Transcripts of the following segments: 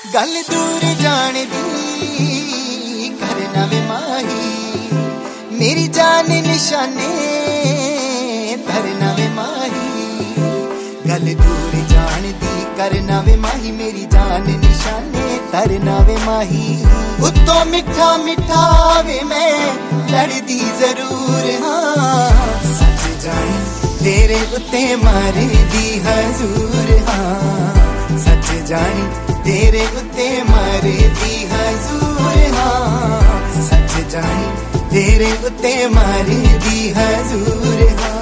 गल दूर जान दी करना वे माही, मेरी जान निशाने धरना वे माही। गल दूर जान दी करना वे माही, मेरी जान निशाने धरना वे माही। उत्तों मिठा मिठा वे मैं लड़दी जरूर हाँ, सच जानी तेरे उत्ते मारे दी हजूर हाँ, सच जानी तेरे उत्ते मारे दी हजूर हाँ, सच जानी तेरे उत्ते मारे दी हजूर हाँ।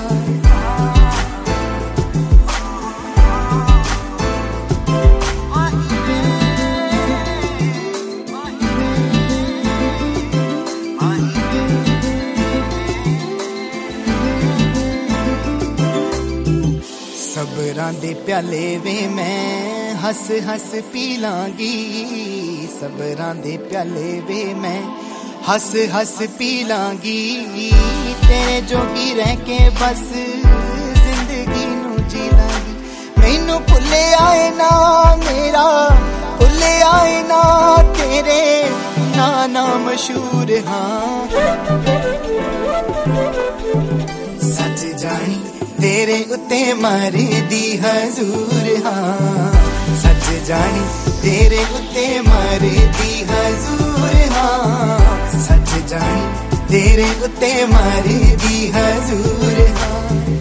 सबरां दे प्याले वे मैं हस हस पी लांगी, सबरां दे प्याले वे मैं हस हस पी लांगी। तेरे जोगी रह के बस जिंदगी नू जी लांगी। मैनू भुले आए ना मेरा, भुले आए ना तेरे नाना मशहूर हाँ, सच जानी तेरे उत्ते मारे दी हजूर हाँ, सच जानी तेरे उत्ते मारे दी हजूर हाँ, सच जानी तेरे उत्ते मारे दी हजूर हाँ।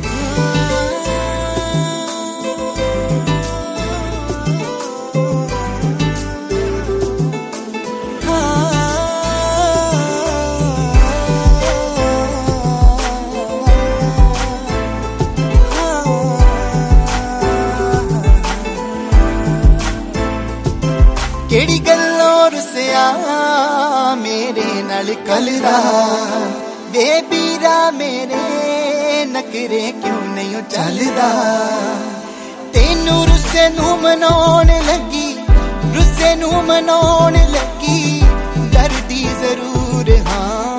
केड़ी गल्लों रुसिया मेरे नाल कलदा, वे बीरा मेरे नखरे क्यों नहीं चलदा। तेनू रुस्से नू मनाउण लगी, रुस्से नू मनाउण लगी डरदी जरूर हाँ,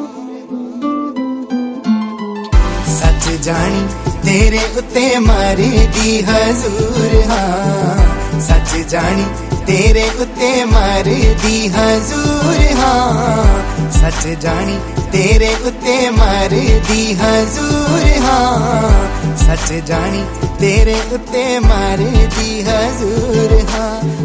सच जानी तेरे उत्ते मारे दी हजूर हाँ, सच जानी तेरे उत्ते मारे दी हजूर हाँ, सच जानी तेरे उत्ते मारे दी हजूर हाँ, सच जानी तेरे उत्ते मारे दी हजूर हाँ।